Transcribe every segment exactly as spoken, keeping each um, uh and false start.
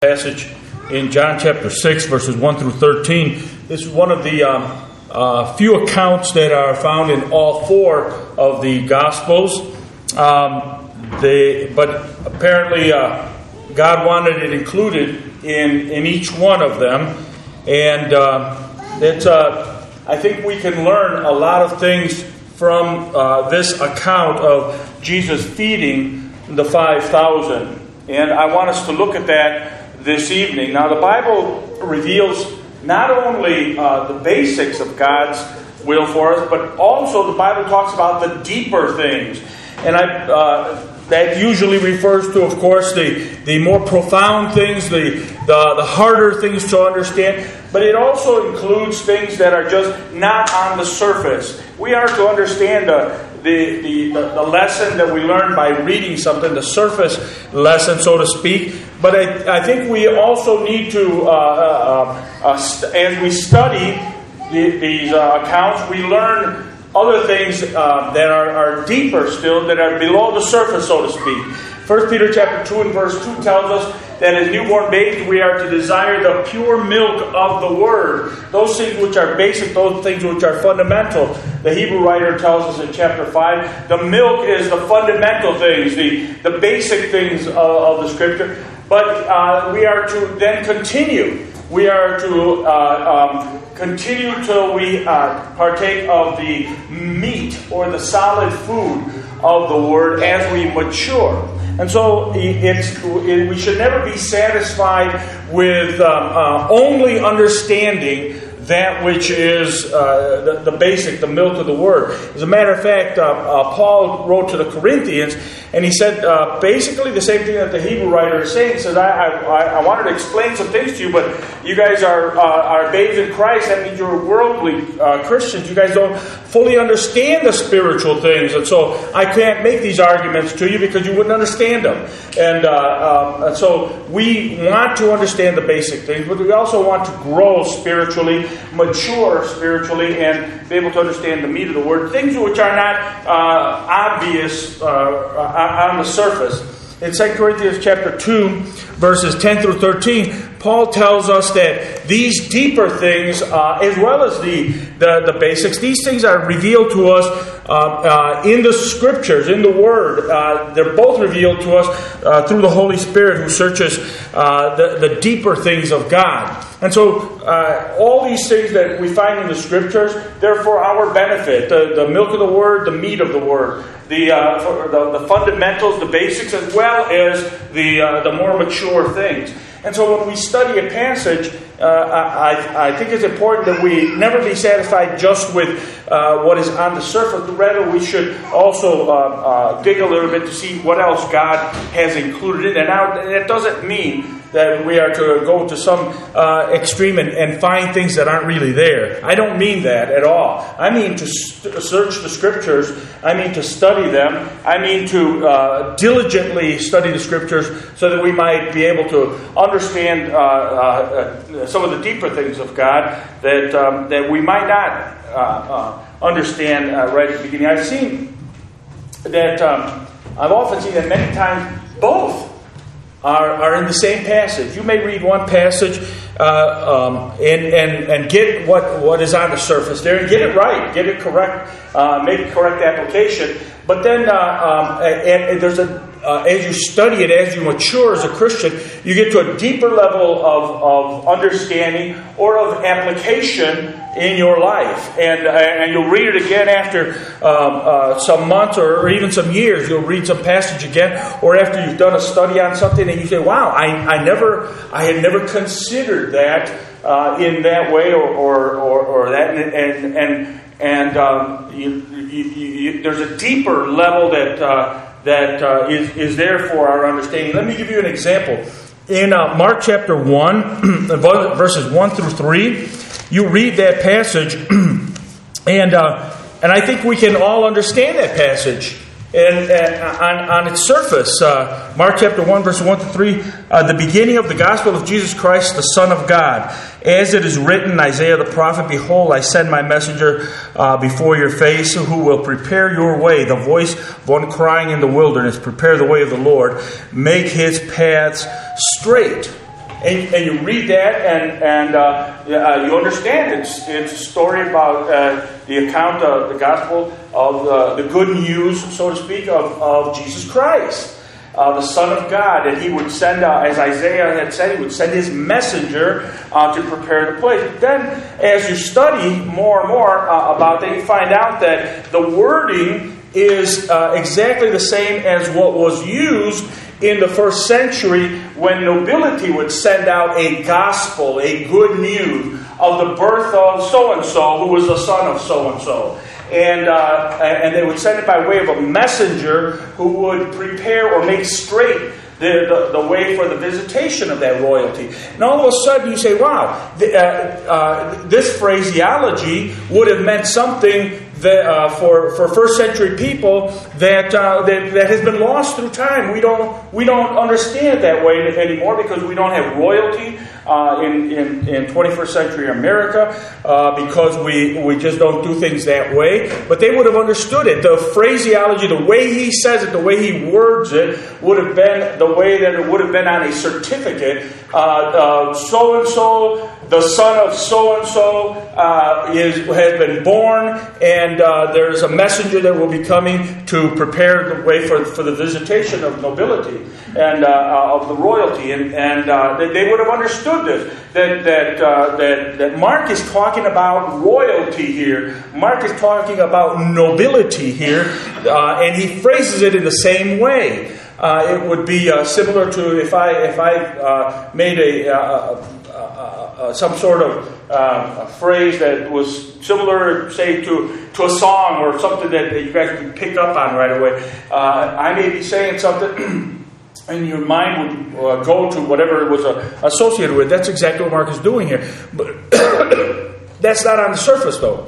Passage in John chapter six, verses one through thirteen. This is one of the um, uh, few accounts that are found in all four of the Gospels. Um, they, but apparently uh, God wanted it included in, in each one of them. And uh, it's, uh, I think we can learn a lot of things from uh, this account of Jesus feeding the five thousand. And I want us to look at that this evening. Now, the Bible reveals not only uh, the basics of God's will for us, but also the Bible talks about the deeper things. And I, uh, that usually refers to, of course, the, the more profound things, the, the, the harder things to understand. But it also includes things that are just not on the surface. We are to understand the The, the, the lesson that we learn by reading something, the surface lesson, so to speak. But I, I think we also need to, uh, uh, uh, st- as we study the, these uh, accounts, we learn other things uh, that are, are deeper still, that are below the surface, so to speak. First Peter chapter two and verse two tells us that as newborn babes we are to desire the pure milk of the Word. Those things which are basic, those things which are fundamental. The Hebrew writer tells us in chapter five, the milk is the fundamental things, the, the basic things of, of the Scripture. But uh, we are to then continue. We are to uh, um, continue till we uh, partake of the meat or the solid food of the Word as we mature. And so it's, it, we should never be satisfied with uh, uh, only understanding that which is uh, the, the basic, the milk of the Word. As a matter of fact, uh, uh, Paul wrote to the Corinthians, and he said uh, basically the same thing that the Hebrew writer is saying. He says, I, I, I wanted to explain some things to you, but you guys are uh, are babes in Christ. That means you're worldly uh, Christians. You guys don't fully understand the spiritual things. And so I can't make these arguments to you because you wouldn't understand them. And, uh, um, and so we want to understand the basic things, but we also want to grow spiritually, mature spiritually, and be able to understand the meat of the Word, things which are not uh, obvious uh, on the surface. In Second Corinthians chapter two, verses ten through thirteen, Paul tells us that these deeper things, uh, as well as the, the, the basics, these things are revealed to us uh, uh, in the Scriptures, in the Word. Uh, they're both revealed to us uh, through the Holy Spirit who searches uh, the, the deeper things of God. And so uh, all these things that we find in the Scriptures, they're for our benefit. The, the milk of the Word, the meat of the Word. The, uh, the the fundamentals, the basics, as well as the uh, the more mature things. And so when we study a passage, uh, I, I think it's important that we never be satisfied just with uh, what is on the surface. But rather, we should also uh, uh, dig a little bit to see what else God has included in it. Now, that doesn't mean that we are to go to some uh, extreme and, and find things that aren't really there. I don't mean that at all. I mean to st- search the Scriptures. I mean to study them. I mean to uh, diligently study the Scriptures so that we might be able to understand uh, uh, some of the deeper things of God that um, that we might not uh, uh, understand uh, right at the beginning. I've seen that, um, I've often seen that many times both Are, are in the same passage. You may read one passage uh, um, and, and and get what, what is on the surface there and get it right, get it correct, uh, make correct application. But then, uh, um, and, and there's a uh, as you study it, as you mature as a Christian, you get to a deeper level of, of understanding or of application in your life, and and you'll read it again after um, uh, some months or, or even some years. You'll read some passage again, or after you've done a study on something, and you say, "Wow, I, I never, I had never considered that uh, in that way, or or, or, or that." And and and, and um, you, you, you, there's a deeper level that uh, that uh, is is there for our understanding. Let me give you an example. In uh, Mark chapter one, verses one through three. You read that passage, and uh, and I think we can all understand that passage. And uh, on, on its surface, uh, Mark chapter one, verse one to three, uh, the beginning of the gospel of Jesus Christ, the Son of God. As it is written, Isaiah the prophet, "Behold, I send my messenger uh, before your face, who will prepare your way. The voice of one crying in the wilderness, prepare the way of the Lord, make his paths straight." And, and you read that, and and uh, uh, you understand it's it's a story about uh, the account of the gospel of uh, the good news, so to speak, of, of Jesus Christ, uh, the Son of God, and He would send, uh, as Isaiah had said, He would send His messenger uh, to prepare the place. But then, as you study more and more uh, about that, you find out that the wording is uh, exactly the same as what was used in the first century when nobility would send out a gospel, a good news of the birth of so-and-so who was the son of so-and-so. And, uh, and they would send it by way of a messenger who would prepare or make straight the, the, the way for the visitation of that royalty. And all of a sudden you say, wow, the, uh, uh, this phraseology would have meant something that, uh, for for first century people that, uh, that that has been lost through time. We don't we don't understand that way anymore because we don't have royalty uh, in, in in twenty-first century America uh, because we we just don't do things that way. But they would have understood it. The phraseology, the way he says it, the way he words it, would have been the way that it would have been on a certificate. Uh, uh, so and so. The son of so-and-so uh, is has been born, and uh, there's a messenger that will be coming to prepare the way for, for the visitation of nobility and uh, of the royalty. And, and uh, they, they would have understood this, that that, uh, that that Mark is talking about royalty here. Mark is talking about nobility here, uh, and he phrases it in the same way. Uh, it would be uh, similar to if I if I uh, made a... Uh, Uh, uh, some sort of uh, a phrase that was similar, say, to, to a song or something that, that you guys can pick up on right away. Uh, I may be saying something and your mind would uh, go to whatever it was uh, associated with. That's exactly what Mark is doing here. But that's not on the surface, though.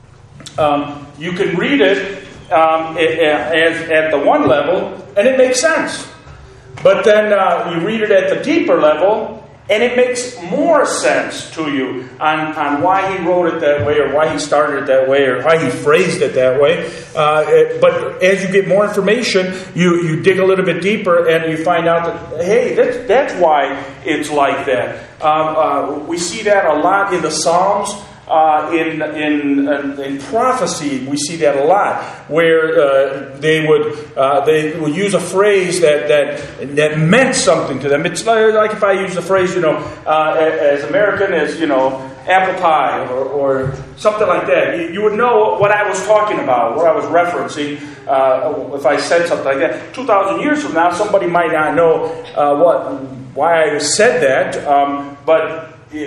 Um, you can read it um, as, at the one level, and it makes sense. But then uh, you read it at the deeper level, and it makes more sense to you on, on why he wrote it that way, or why he started it that way, or why he phrased it that way. Uh, it, but as you get more information, you, you dig a little bit deeper, and you find out that, hey, that's, that's why it's like that. Um, uh, we see that a lot in the Psalms. Uh, in, in in prophecy, we see that a lot, where uh, they would uh, they would use a phrase that, that that meant something to them. It's like if I use the phrase, you know, uh, as American as, you know, apple pie or, or something like that. You, you would know what I was talking about, what I was referencing. Uh, if I said something like that, two thousand years from now, somebody might not know uh, what why I said that, um, but.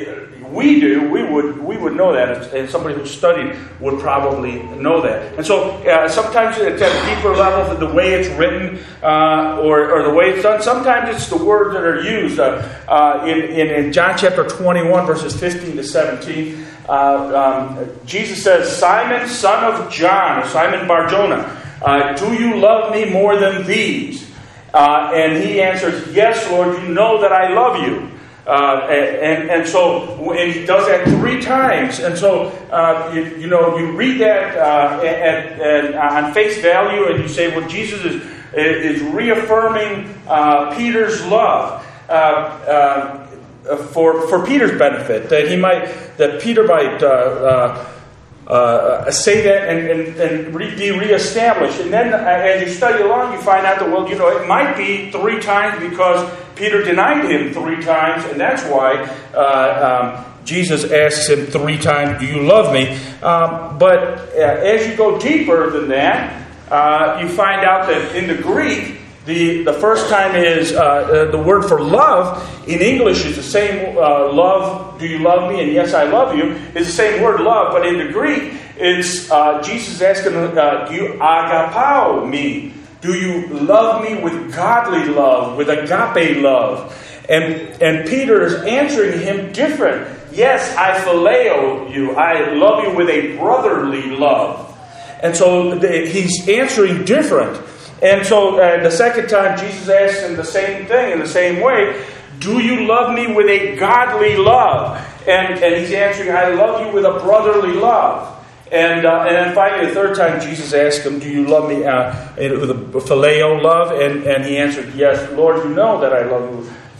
We do. We would. We would know that, and somebody who studied would probably know that. And so, uh, sometimes it's at a deeper level, the way it's written, uh, or, or the way it's done. Sometimes it's the words that are used. Uh, uh, in, in in John chapter twenty-one, verses fifteen to seventeen, uh, um, Jesus says, "Simon, son of John, or Simon Bar-Jonah, uh, do you love me more than these?" Uh, and he answers, "Yes, Lord. You know that I love you." Uh, and and so and he does that three times, and so uh, you, you know you read that uh, at, at, on face value, and you say, well, Jesus is is reaffirming uh, Peter's love uh, uh, for for Peter's benefit, that he might that Peter might uh, uh, uh, say that and and, and re- be reestablished. And then uh, as you study along, you find out that, well, you know, it might be three times because Peter denied him three times, and that's why uh, um, Jesus asks him three times, "Do you love me?" Um, but uh, as you go deeper than that, uh, you find out that in the Greek, the, the first time is uh, uh, the word for love in English is the same uh, love. Do you love me? And yes, I love you. It's the same word, love, but in the Greek, it's uh, Jesus asking, uh, "Do you agapao me? Do you love me with godly love, with agape love?" And and Peter is answering him different. "Yes, I phileo you. I love you with a brotherly love." And so the, he's answering different. And so uh, the second time Jesus asks him the same thing in the same way. "Do you love me with a godly love?" And, and he's answering, "I love you with a brotherly love." And uh, and then finally, the third time, Jesus asked him, "Do you love me uh, with a phileo love?" And, and he answered, "Yes, Lord, you know that I love you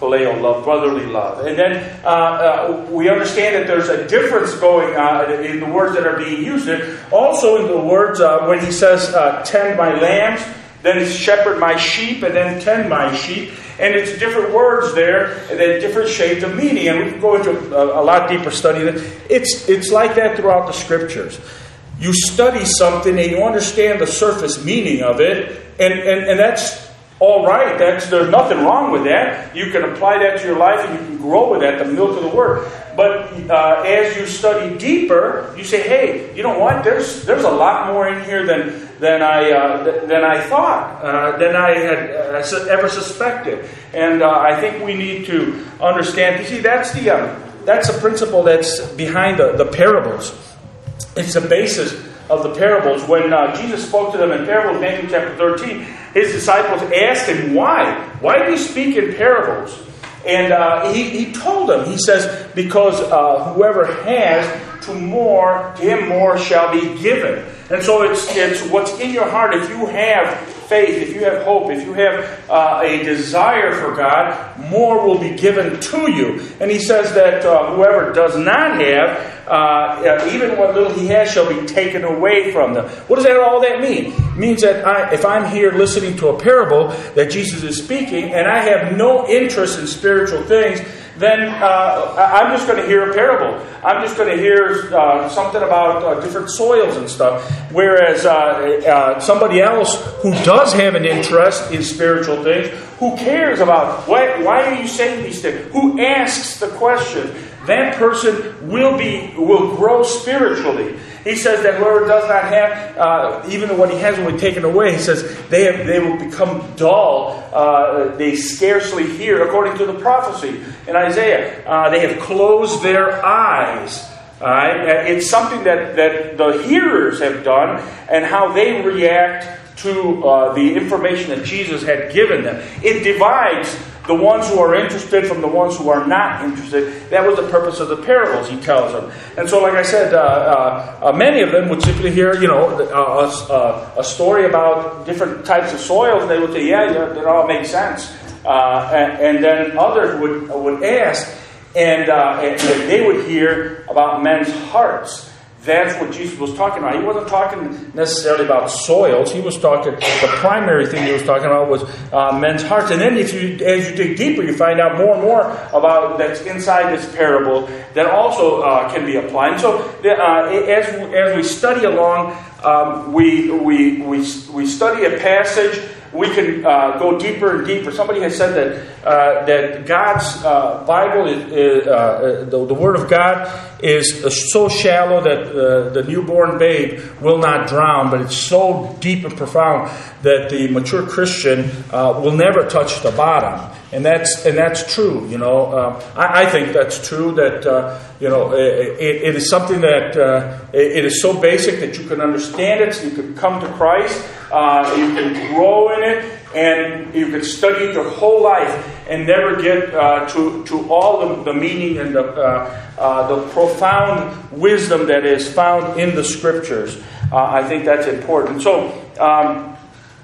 phileo love, brotherly love. And then uh, uh, we understand that there's a difference going on in the words that are being used there. Also in the words uh, when he says, uh, tend my lambs, then it's shepherd my sheep, and then tend my sheep. And it's different words there, and then different shades of meaning. And we can go into a, a lot deeper study of it. It's, it's like that throughout the Scriptures. You study something and you understand the surface meaning of it, and, and, and that's all right. That's, there's nothing wrong with that. You can apply that to your life and you can grow with that, the milk of the Word. But uh, as you study deeper, you say, hey, you know what? There's there's a lot more in here than than I uh, th- than I thought, uh, than I had uh, ever suspected. And uh, I think we need to understand. You see, that's the um, that's the principle that's behind the, the parables. It's the basis of the parables. When uh, Jesus spoke to them in parables, Matthew chapter thirteen, his disciples asked him, why? Why do you speak in parables? And uh, he, he told them, he says, because uh, whoever has, to more, to him more shall be given. And so it's it's what's in your heart. If you have faith, if you have hope, if you have uh, a desire for God, more will be given to you. And he says that uh, whoever does not have, uh, even what little he has shall be taken away from them. What does that all that mean? It means that I, if I'm here listening to a parable that Jesus is speaking, and I have no interest in spiritual things, then uh, I'm just going to hear a parable. I'm just going to hear uh, something about uh, different soils and stuff. Whereas uh, uh, somebody else who does have an interest in spiritual things, who cares about why, why are you saying these things, who asks the question, that person will be will grow spiritually. He says that whoever does not have, uh, even what he has will be taken away. He says they have, they will become dull. Uh, they scarcely hear, according to the prophecy in Isaiah. Uh, they have closed their eyes. All right? It's something that, that the hearers have done, and how they react to uh, the information that Jesus had given them. It divides the ones who are interested from the ones who are not interested. That was the purpose of the parables, he tells them. And so, like I said, uh, uh, uh, many of them would simply hear, you know, uh, a, a story about different types of soils, and they would say, yeah, yeah, that all makes sense. Uh, and, and then others would would ask, and, uh, and they would hear about men's hearts. That's what Jesus was talking about. He wasn't talking necessarily about soils. He was talking, the primary thing he was talking about was uh, men's hearts. And then if you, as you dig deeper, you find out more and more about that's inside this parable that also uh, can be applied. And so uh, as, as we study along, um, we, we, we, we study a passage, we can uh, go deeper and deeper. Somebody has said that uh, that God's uh, Bible, is, is, uh, the, the Word of God, is so shallow that uh, the newborn babe will not drown, but it's so deep and profound that the mature Christian uh, will never touch the bottom. And that's and that's true. You know, uh, I, I think that's true. That uh, you know, it, it is something that uh, it is so basic that you can understand it. So you can come to Christ. Uh, you can grow in it, and you can study it your whole life and never get uh, to to all the, the meaning and the uh, uh, the profound wisdom that is found in the Scriptures. Uh, I think that's important. So um,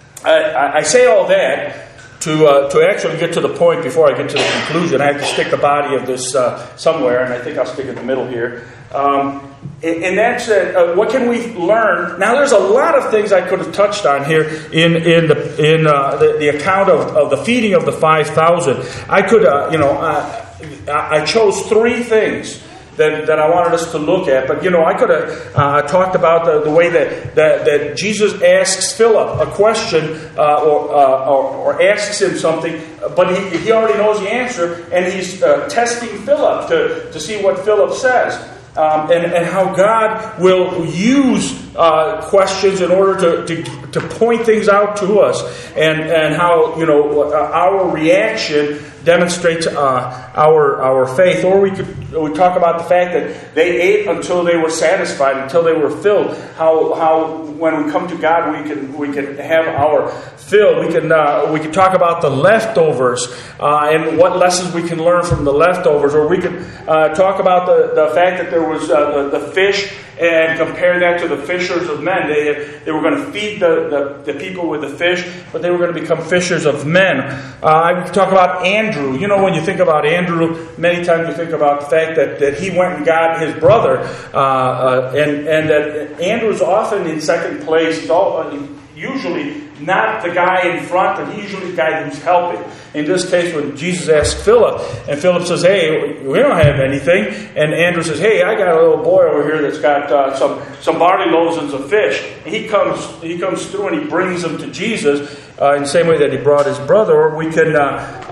I, I say all that. To uh, to actually get to the point before I get to the conclusion, I have to stick the body of this uh, somewhere, and I think I'll stick it in the middle here. Um, and that's uh, what can we learn? Now, there's a lot of things I could have touched on here in in the in uh, the, the account of, of the feeding of the five thousand. I could, uh, you know, uh, I chose three things that, that I wanted us to look at. But, you know, I could have uh, talked about the, the way that, that, that Jesus asks Philip a question uh, or, uh, or, or asks him something, but he, he already knows the answer, and he's uh, testing Philip to, to see what Philip says. Um, and, and how God will use uh, questions in order to, to to point things out to us, and and how, you know, our reaction demonstrates uh, our our faith. Or we could we talk about the fact that they ate until they were satisfied, until they were filled. How how when we come to God, we can we can have our fill. We can uh, we can talk about the leftovers uh, and what lessons we can learn from the leftovers. Or we could uh, talk about the, the fact that there was uh, the, the fish and compare that to the fishers of men. They had, they were going to feed the, the, the people with the fish, but they were going to become fishers of men. Uh, I talk about Andrew. You know, when you think about Andrew, many times you think about the fact that, that he went and got his brother, uh, uh, and, and that Andrew's often in second place. He's all, uh, usually not the guy in front, but he's usually the guy who's helping. In this case, when Jesus asked Philip, and Philip says, hey, we don't have anything. And Andrew says, hey, I got a little boy over here that's got uh, some, some barley loaves and some fish. And he comes he comes through and he brings them to Jesus uh, in the same way that he brought his brother. Or we can, uh, uh,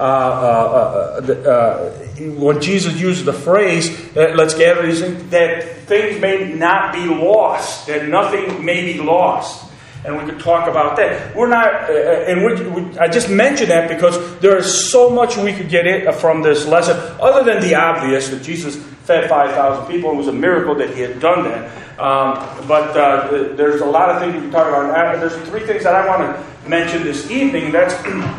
uh, uh, uh, when Jesus uses the phrase, that let's gather these things, that things may not be lost, that nothing may be lost. And we could talk about that. We're not, uh, and we, we, I just mentioned that because there is so much we could get in from this lesson, other than the obvious that Jesus fed five thousand people. It was a miracle that he had done that. Um, but uh, there's a lot of things we can talk about. There's three things that I want to mention this evening. That's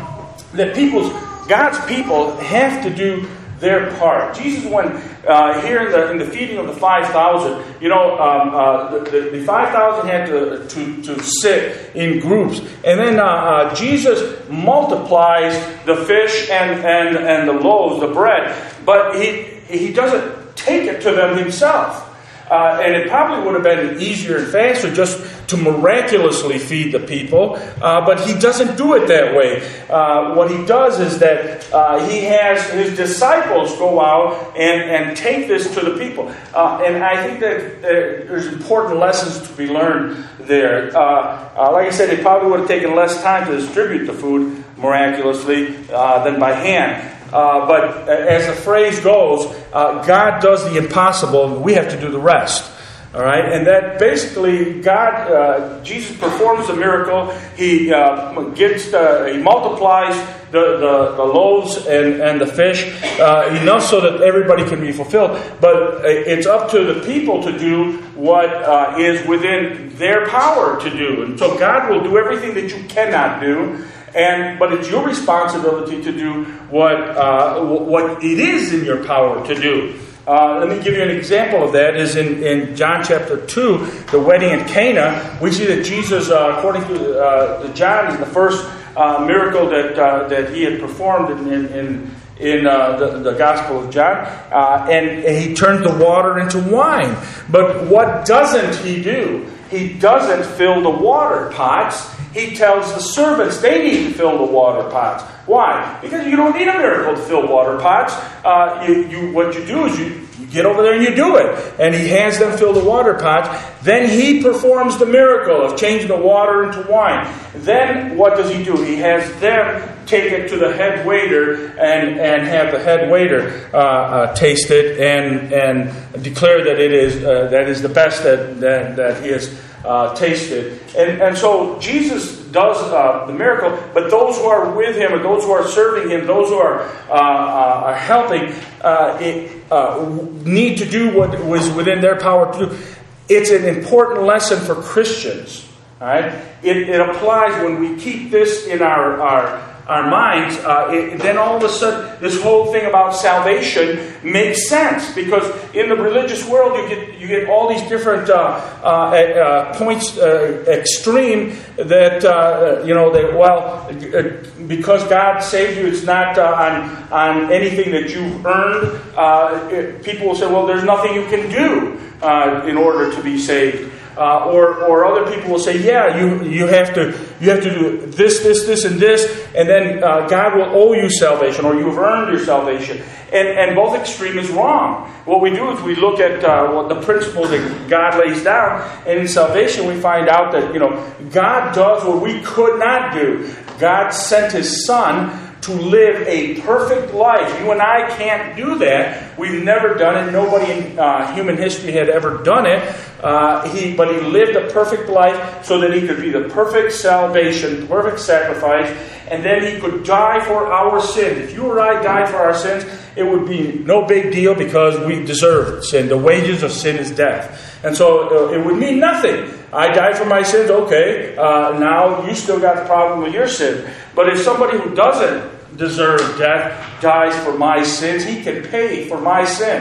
that people's, God's people have to do their part. Jesus, when uh, here in the in the feeding of the five thousand, you know, um, uh, the, the, the five thousand had to, to to sit in groups, and then uh, uh, Jesus multiplies the fish and, and and the loaves, the bread, but he he doesn't take it to them himself. Uh, and it probably would have been easier and faster just to miraculously feed the people, uh, but he doesn't do it that way. Uh, what he does is that uh, he has his disciples go out and, and take this to the people. Uh, and I think that uh, there's important lessons to be learned there. Uh, uh, like I said, it probably would have taken less time to distribute the food miraculously uh, than by hand. Uh, but as the phrase goes, uh, God does the impossible, we have to do the rest. All right, and that basically God, uh, Jesus performs the miracle. He uh, gets, the, he multiplies the, the, the loaves and, and the fish uh, enough so that everybody can be fulfilled. But it's up to the people to do what uh, is within their power to do, and so God will do everything that you cannot do. And but it's your responsibility to do what uh, what it is in your power to do. Uh, let me give you an example of that. Is in, in John chapter two, the wedding in Cana. We see that Jesus, uh, according to uh, John, is the first uh, miracle that uh, that he had performed in in, in uh, the, the Gospel of John, uh, and he turned the water into wine. But what doesn't he do? He doesn't fill the water pots. He tells the servants they need to fill the water pots. Why? Because you don't need a miracle to fill water pots. Uh, you, you, what you do is you, you get over there and you do it. And he has them fill the water pots. Then he performs the miracle of changing the water into wine. Then what does he do? He has them take it to the head waiter and, and have the head waiter uh, uh, taste it and and declare that it is uh, that is the best that that, that he has uh, tasted. And and so Jesus does uh, the miracle, but those who are with him, or those who are serving him, those who are uh, uh, are helping, uh, it, uh, need to do what was within their power to do. It's an important lesson for Christians. All right, it, it applies when we keep this in our our. our minds, uh, it, then all of a sudden this whole thing about salvation makes sense, because in the religious world you get you get all these different uh, uh, uh, points uh, extreme that uh, you know that well because God saved you, it's not uh, on on anything that you've earned. Uh, it, people will say, well, there's nothing you can do uh, in order to be saved. Uh, or, or other people will say, yeah, you you have to you have to do this, this, this, and this, and then uh, God will owe you salvation, or you've earned your salvation. And and both extreme is wrong. What we do is we look at uh, what the principles that God lays down, and in salvation we find out that you know God does what we could not do. God sent His Son to live a perfect life. You and I can't do that. We've never done it. Nobody in uh, human history had ever done it. Uh, he, but he lived a perfect life so that he could be the perfect salvation, perfect sacrifice, and then he could die for our sins. If you or I died for our sins, it would be no big deal because we deserve sin. The wages of sin is death. And so uh, it would mean nothing. I died for my sins, okay. Uh, now you still got the problem with your sin. But if somebody who doesn't deserve death dies for my sins, he can pay for my sins.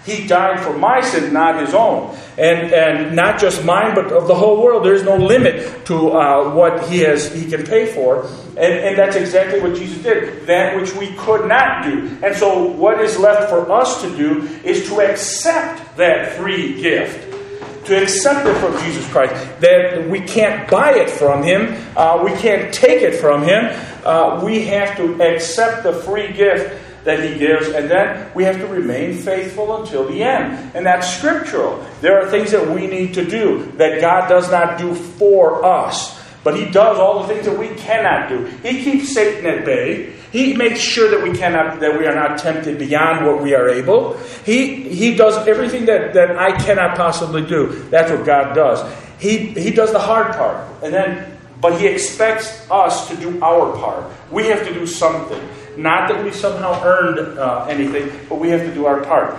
He died for my sin, not his own. And and not just mine, but of the whole world. There's no limit to uh, what he has he can pay for. And, and that's exactly what Jesus did. That which we could not do. And so what is left for us to do is to accept that free gift. To accept it from Jesus Christ. That we can't buy it from him. Uh, we can't take it from him. Uh, we have to accept the free gift that he gives, and then we have to remain faithful until the end. And that's scriptural. There are things that we need to do that God does not do for us. But he does all the things that we cannot do. He keeps Satan at bay. He makes sure that we cannot, that we are not tempted beyond what we are able. He he does everything that, that I cannot possibly do. That's what God does. He he does the hard part. And then but he expects us to do our part. We have to do something. Not that we somehow earned uh, anything, but we have to do our part.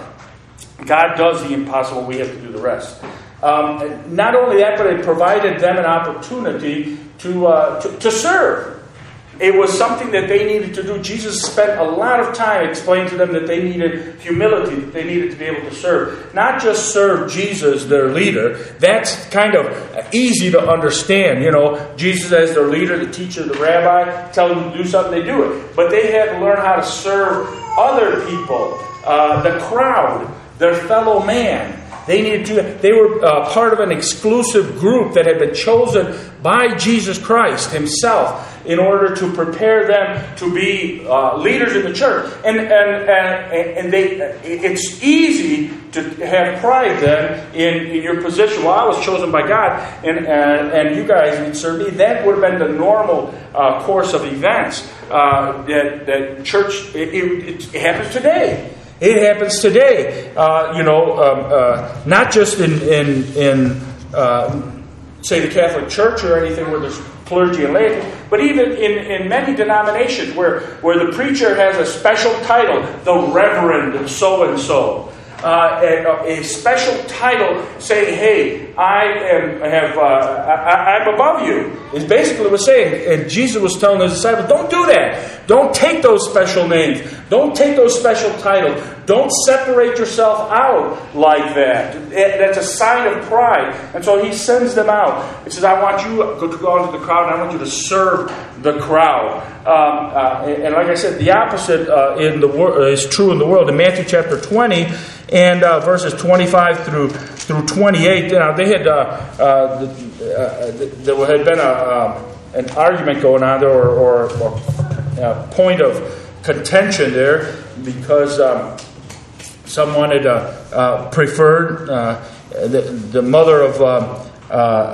God does the impossible. We have to do the rest. Um, not only that, but it provided them an opportunity to, uh, to to serve. It was something that they needed to do. Jesus spent a lot of time explaining to them that they needed humility, that they needed to be able to serve. Not just serve Jesus, their leader. That's kind of easy to understand. You know, Jesus as their leader, the teacher, the rabbi, tell them to do something, they do it. But they had to learn how to serve other people, uh, the crowd, their fellow man. They needed to. They were uh, part of an exclusive group that had been chosen by Jesus Christ himself in order to prepare them to be uh, leaders in the church. And and and, and they, it's easy to have pride then in, in your position. Well, I was chosen by God, and and, and you guys would serve me. That would have been the normal uh, course of events. Uh, that that church it, it, it happens today. It happens today, uh, you know, um, uh, not just in in, in uh, say the Catholic Church or anything where there's clergy and laity, but even in, in many denominations where, where the preacher has a special title, the Reverend so-and-so. Uh, a, a special title saying, "Hey, I am have uh, I, I'm above you." Is basically what saying. And Jesus was telling his disciples, "Don't do that. Don't take those special names. Don't take those special titles. Don't separate yourself out like that. That's a sign of pride." And so he sends them out. He says, "I want you to go into the crowd, and I want you to serve the crowd." Um, uh, and like I said, the opposite uh, in the wor- is true in the world. In Matthew chapter twenty. And uh, verses twenty-five through through twenty-eight, you know, they had uh, uh, uh, there had been a, uh, an argument going on there, or, or, or a point of contention there, because um, someone had uh, uh, preferred uh, the, the mother of uh, uh,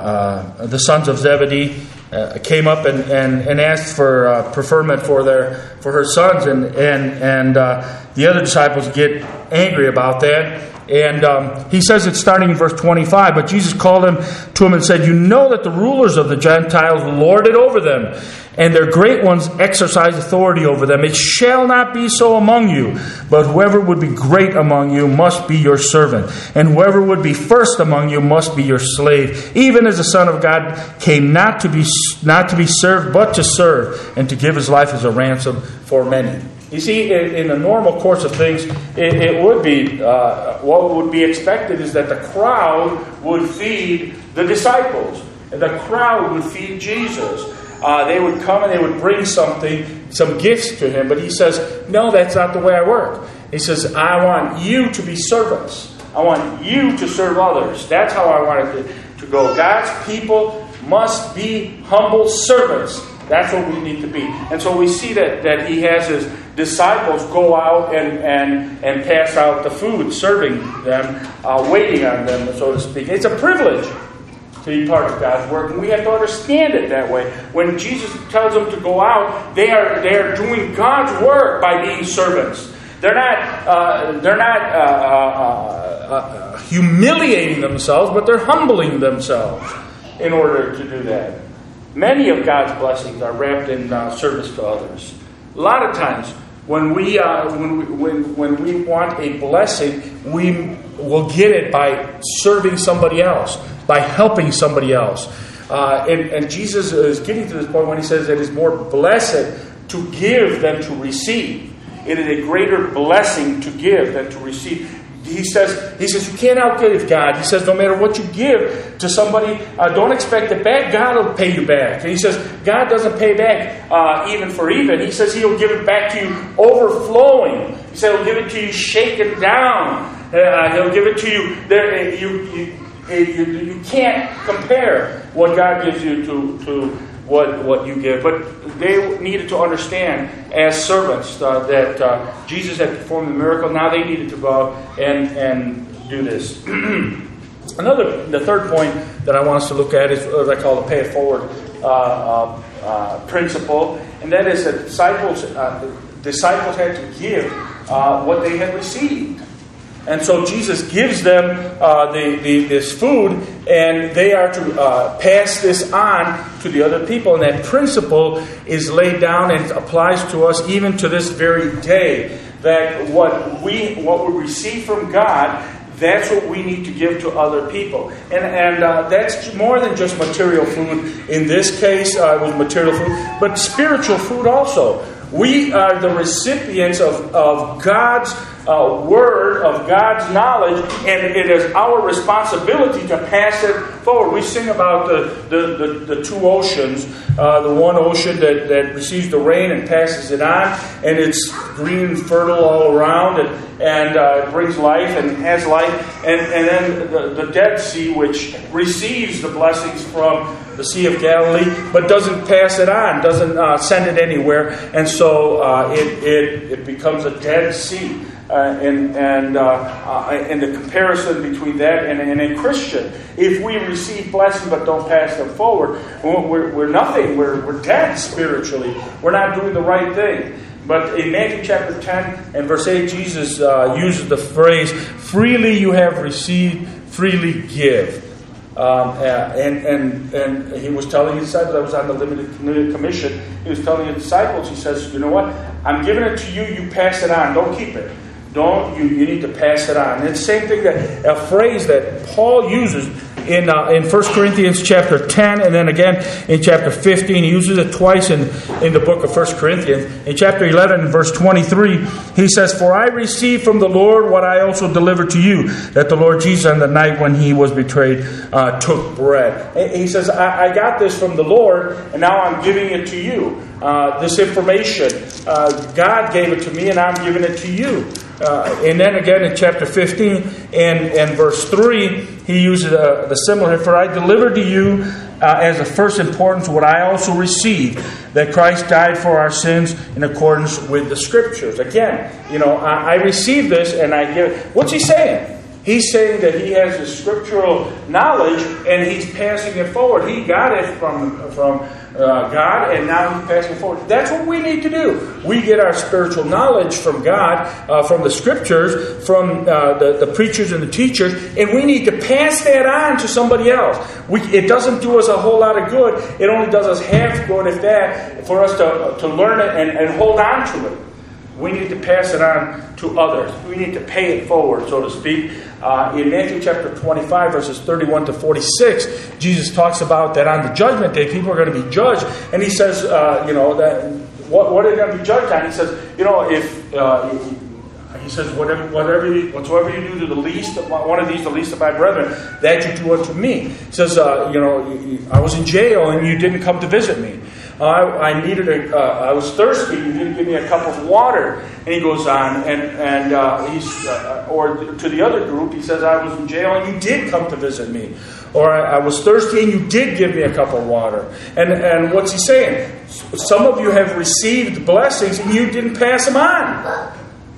uh, the sons of Zebedee. Uh, came up and, and, and asked for uh, preferment for their for her sons, and and and uh, the other disciples get angry about that. And um, he says it's starting in verse twenty-five. But Jesus called him to him and said, "You know that the rulers of the Gentiles lord it over them, and their great ones exercise authority over them. It shall not be so among you, but whoever would be great among you must be your servant, and whoever would be first among you must be your slave. Even as the Son of God came not to be not to be served, but to serve, and to give his life as a ransom for many." You see, in, in the normal course of things, it, it would be, uh, what would be expected is that the crowd would feed the disciples. And the crowd would feed Jesus. Uh, they would come and they would bring something, some gifts to him. But he says, "No, that's not the way I work." He says, "I want you to be servants. I want you to serve others." That's how I want it to, to go. God's people must be humble servants. That's what we need to be. And so we see that, that he has his disciples go out and, and, and pass out the food, serving them, uh, waiting on them, so to speak. It's a privilege to be part of God's work, and we have to understand it that way. When Jesus tells them to go out, they are they are doing God's work by being servants. They're not uh, they're not uh, uh, uh, humiliating themselves, but they're humbling themselves in order to do that. Many of God's blessings are wrapped in uh, service to others. A lot of times, when we uh, when we when when we want a blessing, we will get it by serving somebody else, by helping somebody else. Uh, and, and Jesus is getting to this point when he says it is more blessed to give than to receive. It is a greater blessing to give than to receive. he says, he says, you can't outgive God. He says, no matter what you give to somebody, uh, don't expect it back. God will pay you back. And he says, God doesn't pay back uh, even for even. He says he'll give it back to you overflowing. He said he'll give it to you shaken down. Uh, he'll give it to you. There, you, you, you, you can't compare what God gives you to, to what, what you give. But they needed to understand as servants uh, that uh, Jesus had performed the miracle. Now they needed to go out and, and do this. Another, the third point that I want us to look at is what I call the pay it forward uh, uh, uh, principle. And that is that disciples, uh, disciples had to give uh, what they had received. And so Jesus gives them uh, the, the, this food, and they are to uh, pass this on to the other people. And that principle is laid down and applies to us even to this very day. That what we what we receive from God, that's what we need to give to other people. And and uh, that's more than just material food. In this case, uh, it was material food, but spiritual food also. We are the recipients of, of God's uh, word, of God's knowledge, and it is our responsibility to pass it forward. We sing about the, the, the, the two oceans. Uh, the one ocean that, that receives the rain and passes it on, and it's green and fertile all around, and, and uh, it brings life and has life. And, and then the, the Dead Sea, which receives the blessings from the Sea of Galilee, but doesn't pass it on, doesn't uh, send it anywhere, and so uh, it, it it becomes a Dead Sea. Uh, and and uh, uh, and the comparison between that and, and a Christian, if we receive blessing but don't pass them forward, we're, we're nothing. We're we're dead spiritually. We're not doing the right thing. But in Matthew chapter ten and verse eight, Jesus uh, uses the phrase, "Freely you have received, freely give." Um, and and and he was telling his disciples, I was on the limited commission. He was telling his disciples, he says, "You know what? I'm giving it to you. You pass it on. Don't keep it. Don't you? You need to pass it on." And it's the same thing, that a phrase that Paul uses in uh, in First Corinthians chapter ten, and then again in chapter fifteen. He uses it twice in, in the book of First Corinthians. In chapter eleven, and verse twenty-three, he says, "For I received from the Lord what I also delivered to you, that the Lord Jesus on the night when he was betrayed uh, took bread." And he says, I, I got this from the Lord, and now I'm giving it to you. Uh, this information, uh, God gave it to me, and I'm giving it to you. Uh, and then again in chapter fifteen and, and verse three, he uses uh, the similar, "For I delivered to you uh, as of first importance what I also received, that Christ died for our sins in accordance with the Scriptures." Again, you know, I, I received this and I give it. What's he saying? He's saying that he has the scriptural knowledge and he's passing it forward. He got it from from uh, God, and now he's passing it forward. That's what we need to do. We get our spiritual knowledge from God, uh, from the Scriptures, from uh, the, the preachers and the teachers, and we need to pass that on to somebody else. We, it doesn't do us a whole lot of good. It only does us half good, if that, for us to, to learn it and, and hold on to it. We need to pass it on to others. We need to pay it forward, so to speak. Uh, in Matthew chapter twenty-five, verses thirty-one to forty-six, Jesus talks about that on the judgment day, people are going to be judged. And he says, uh, you know, that what, what are they going to be judged on? He says, you know, if uh, he says, whatever, whatever, you, whatsoever you do to the least, one of these, the least of my brethren, that you do unto me. He says, uh, you know, I was in jail and you didn't come to visit me. Uh, I, I needed a, uh, I was thirsty. You didn't give me a cup of water. And he goes on, and and uh, he's, uh, or to the other group, he says, I was in jail and you did come to visit me. Or I, I was thirsty and you did give me a cup of water. And and what's he saying? Some of you have received blessings and you didn't pass them on,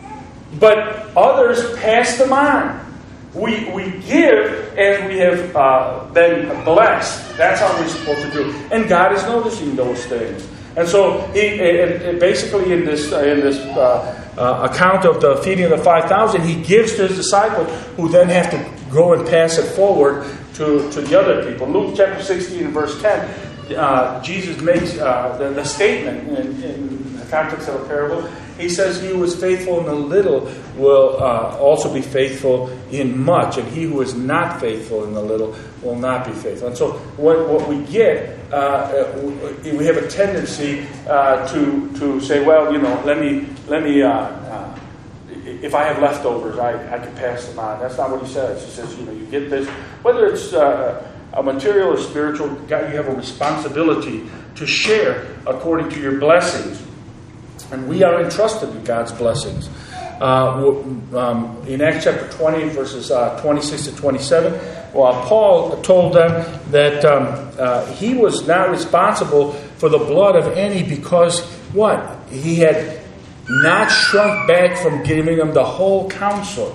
but others pass them on. We we give as we have uh, been blessed. That's how we're supposed to do. And God is noticing those things. And so, he, it, it basically, in this uh, in this uh, uh, account of the feeding of the five thousand, he gives to his disciples, who then have to go and pass it forward to, to the other people. Luke chapter sixteen and verse ten, uh, Jesus makes uh, the, the statement in, in the context of a parable. He says, "He who is faithful in the little will uh, also be faithful in much, and he who is not faithful in the little will not be faithful." And so, what, what we get, uh, we have a tendency uh, to to say, "Well, you know, let me let me." Uh, uh, if I have leftovers, I, I can pass them on. That's not what he says. He says, you know, you get this, whether it's uh, a material or spiritual, God, you have a responsibility to share according to your blessings. And we are entrusted with God's blessings. Uh, um, in Acts chapter twenty, verses uh, twenty-six to twenty-seven, well, Paul told them that um, uh, he was not responsible for the blood of any because, what? He had not shrunk back from giving them the whole counsel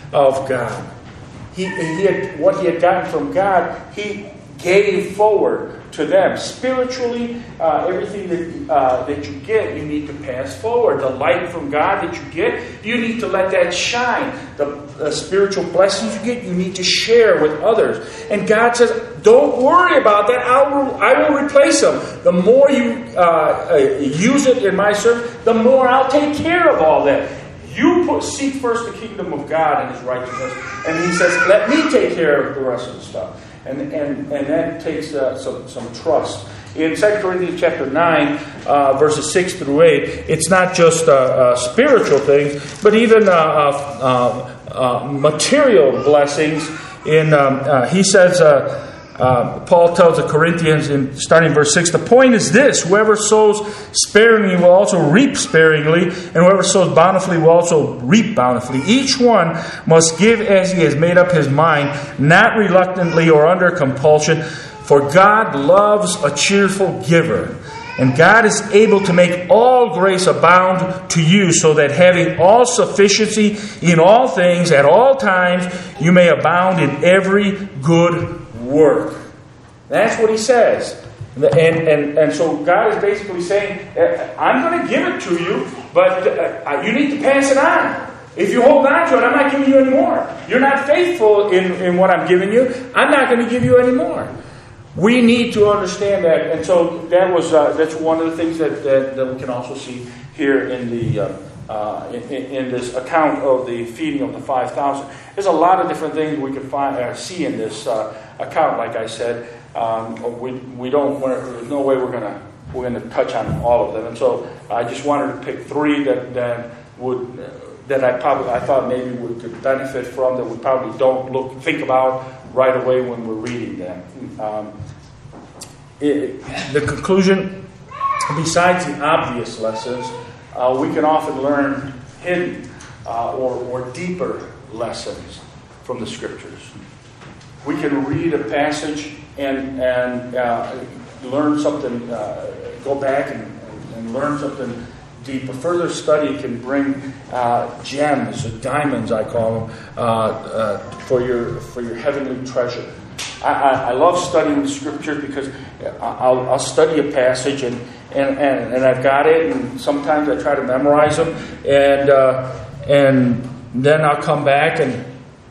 of God. He, he had, what he had gotten from God, he gave forward to them. Spiritually, uh, everything that uh, that you get, you need to pass forward. The light from God that you get, you need to let that shine. The uh, spiritual blessings you get, you need to share with others. And God says, don't worry about that. I will, I will replace them. The more you uh, uh, use it in my service, the more I'll take care of all that. You put, seek first the kingdom of God and His righteousness. And He says, let me take care of the rest of the stuff. And and, and that takes uh, some, some trust. In Second Corinthians chapter nine, uh, verses six through eight, it's not just uh, uh, spiritual things, but even uh, uh, uh, material blessings. In um, uh, He says, uh, uh, Paul tells the Corinthians, in starting verse six, the point is this: whoever sows sparingly will also reap sparingly, and whoever sows bountifully will also reap bountifully. Each one must give as he has made up his mind, not reluctantly or under compulsion, for God loves a cheerful giver. And God is able to make all grace abound to you, so that having all sufficiency in all things at all times, you may abound in every good work. That's what he says. And, and, and so God is basically saying, I'm going to give it to you, but uh, you need to pass it on. If you hold on to it, I'm not giving you any more. You're not faithful in, in what I'm giving you, I'm not going to give you any more. We need to understand that. And so that was uh, that's one of the things that, that, that we can also see here in the uh, uh, in, in this account of the feeding of the five thousand. There's a lot of different things we can find uh, see in this uh, account. Like I said, um, we we don't. There's no way we're gonna we're gonna touch on all of them. And so I just wanted to pick three that that would. Uh, that I probably I thought maybe we could benefit from, that we probably don't look think about right away when we're reading them. Um, it, the conclusion, besides the obvious lessons, uh, we can often learn hidden uh, or, or deeper lessons from the Scriptures. We can read a passage and and uh, learn something, uh, go back and, and learn something deeper. Further study can bring uh, gems, diamonds, I call them, uh, uh, for your for your heavenly treasure. I, I, I love studying the Scripture because I'll, I'll study a passage and, and, and, and I've got it, and sometimes I try to memorize them, and uh, and then I'll come back and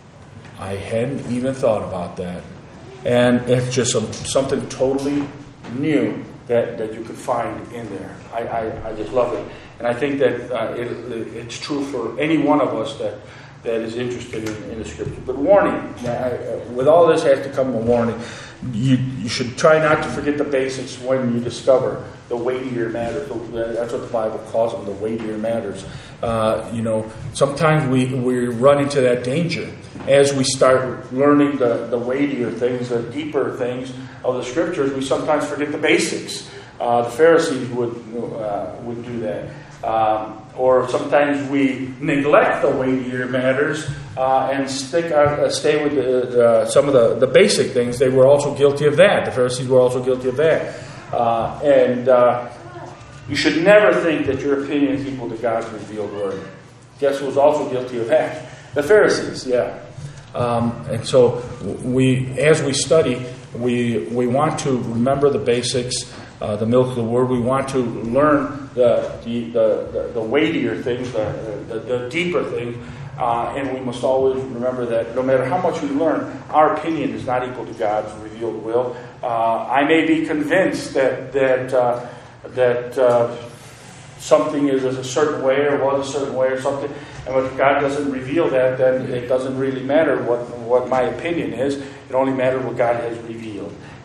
I hadn't even thought about that, and it's just some, something totally new that, that you could find in there. I, I, I just love it. And I think that uh, it, it's true for any one of us that, that is interested in, in the Scripture. But warning, uh, with all this has to come a warning. You, you should try not to forget the basics when you discover the weightier matters. That's what the Bible calls them, the weightier matters. Uh, you know, sometimes we, we run into that danger as we start learning the, the weightier things, the deeper things of the Scriptures. We sometimes forget the basics. Uh, the Pharisees would uh, would do that. Um, or sometimes we neglect the weightier matters uh, and stick out, uh, stay with the, uh, some of the, the basic things. They were also guilty of that. The Pharisees were also guilty of that. Uh, and uh, you should never think that your opinion is equal to God's revealed word. Guess who was also guilty of that? The Pharisees, yeah. Um, and so we, as we study, we we want to remember the basics. Uh, the milk of the Word. We want to learn the the, the, the weightier things, the, the, the deeper things, uh, and we must always remember that no matter how much we learn, our opinion is not equal to God's revealed will. Uh, I may be convinced that that uh, that uh, something is a certain way or was a certain way or something, and if God doesn't reveal that, then it doesn't really matter what what my opinion is. It only matters what God has revealed.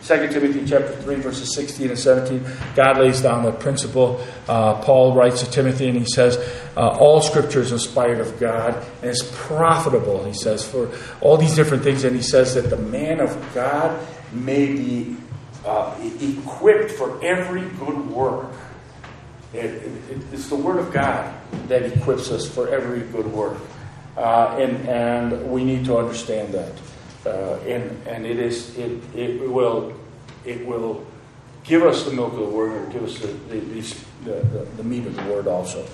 Second Timothy chapter three, verses sixteen and seventeen, God lays down the principle. Uh, Paul writes to Timothy and he says, uh, all Scripture is inspired of God and is profitable, he says, for all these different things. And he says that the man of God may be uh, equipped for every good work. It, it, it's the Word of God that equips us for every good work. Uh, and, and we need to understand that. Uh, and and it is it it will it will give us the milk of the Word and give us the the, the, the, the meat of the Word also.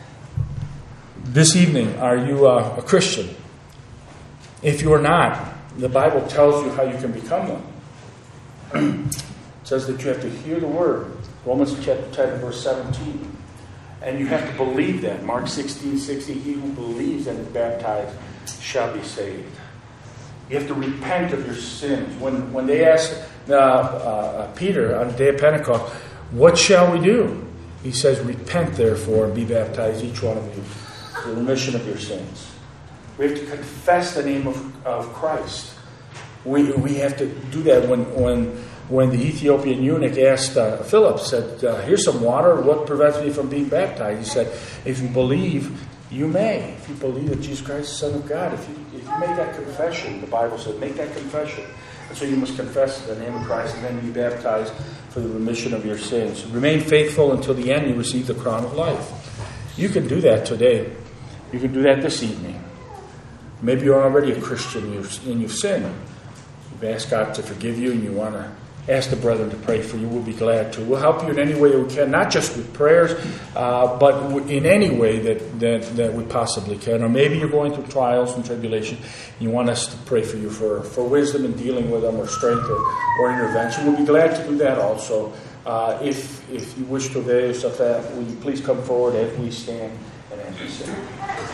This evening, are you uh, a Christian? If you are not, the Bible tells you how you can become one. It says that you have to hear the Word. Romans chapter ten, verse seventeen. And you have to believe that. Mark sixteen, sixty, he who believes and is baptized shall be saved. You have to repent of your sins. When when they asked uh, uh, Peter on the day of Pentecost, what shall we do? He says, repent therefore and be baptized, each one of you, for the remission of your sins. We have to confess the name of, of Christ. We we have to do that when when when the Ethiopian eunuch asked uh, Philip, said, uh, here's some water, what prevents me from being baptized? He said, if you believe, you may. If you believe that Jesus Christ is the Son of God, if you, if you make that confession, the Bible said, make that confession. And so you must confess the name of Christ and then be baptized for the remission of your sins. Remain faithful until the end, you receive the crown of life. You can do that today. You can do that this evening. Maybe you're already a Christian and you've sinned. You've asked God to forgive you and you want to ask the brethren to pray for you. We'll be glad to. We'll help you in any way that we can, not just with prayers, uh, but in any way that, that, that we possibly can. Or maybe you're going through trials and tribulation. And you want us to pray for you for, for wisdom in dealing with them or strength or, or intervention. We'll be glad to do that also. Uh, if, if you wish to avail yourself of that, will you please come forward as we stand and as we sing.